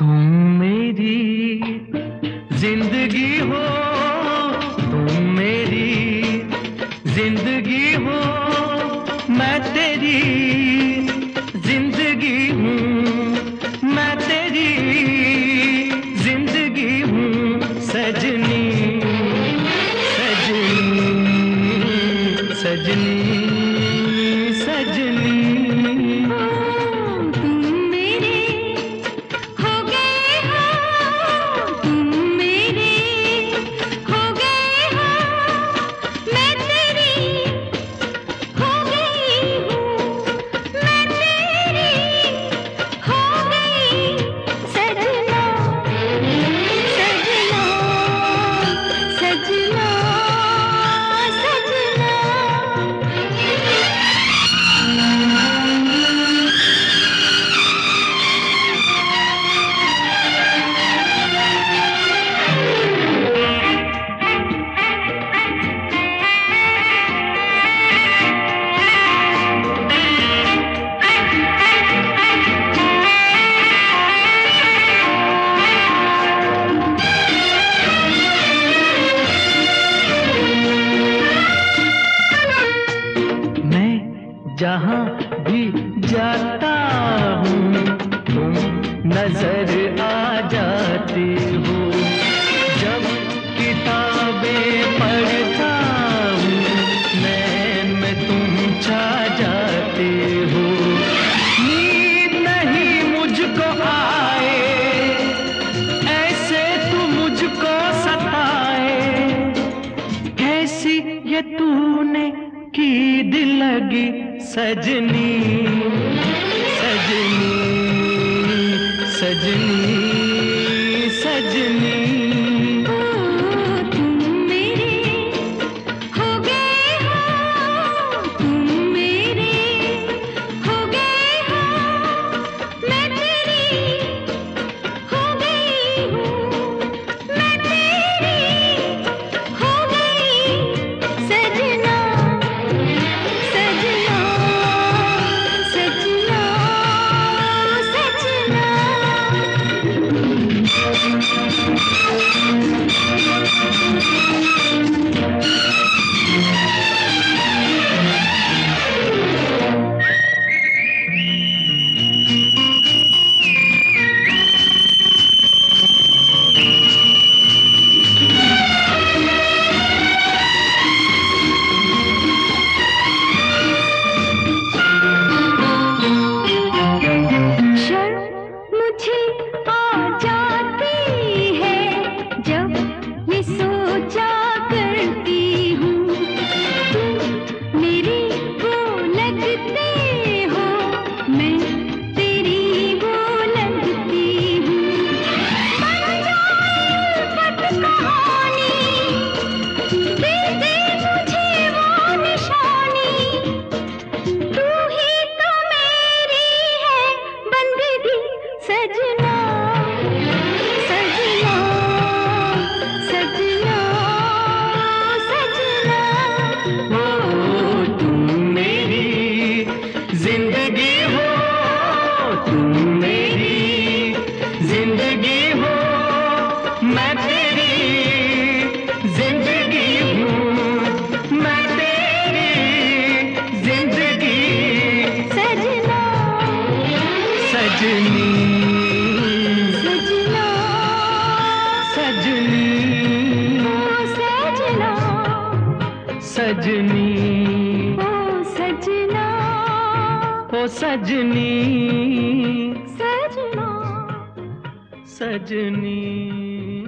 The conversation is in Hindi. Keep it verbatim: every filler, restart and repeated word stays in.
तुम मेरी जिंदगी हो, तुम मेरी जिंदगी हो, मैं तेरी जिंदगी हूँ, मैं तेरी जिंदगी हूँ सजनी, सजनी, सजनी, सजनी। जहाँ भी जाता हूँ तुम नजर आ जाती हो, जब किताबें पढ़ता हूँ नैन में तुम छा जाते हो। नींद नहीं मुझको आए ऐसे तू मुझको सताए, कैसी ये तूने की दिल लगी सजनी, सजनी, सजनी, सजनी। सजनी, सजना, सजनी, ओ सजना, सजनी, ओ सजना, ओ सजनी, सजना, सजनी।